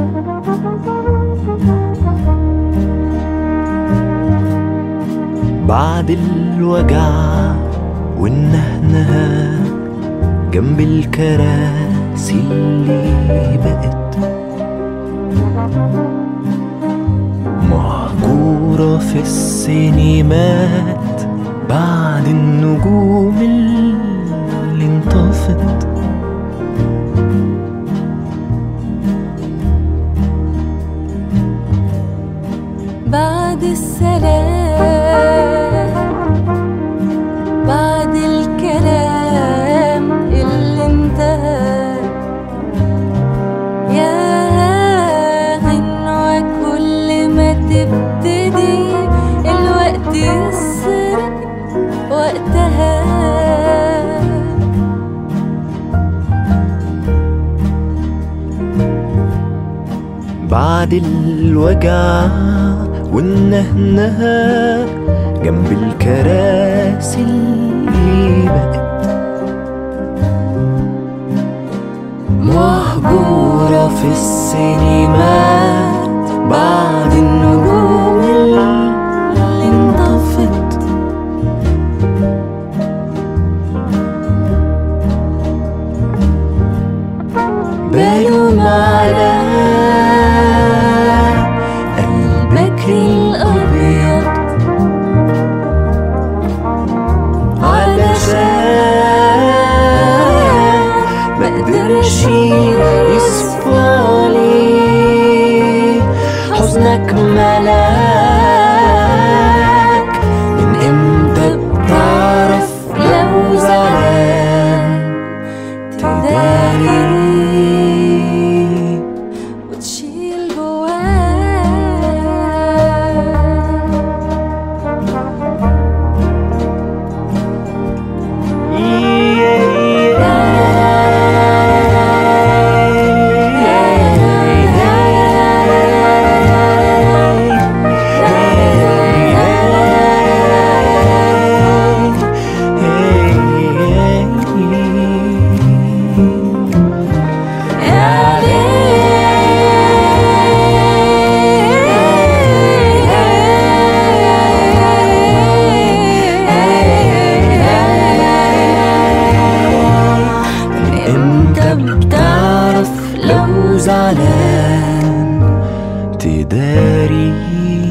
بعد الوجع والنهنها جنب الكراسي اللي بقت مهجورة في السينمات، بعد النجوم اللي انطفت. بعد السلام، بعد الكلام اللي انتهى، يا غنوة كل ما تبتدي الوقت يسرق وقتها. بعد الوجع والنهنها جنب الكراسي اللي بقت مهجورة في السينمات، بعد النجوم اللي انطفت. بلوم على قلبك الأبيض علشان مقدرش يصفالي حزنك ملاك. من امتى بتعرف لو زعلان تداري وتشيل جواك؟ بتعرف لو زعلان تداري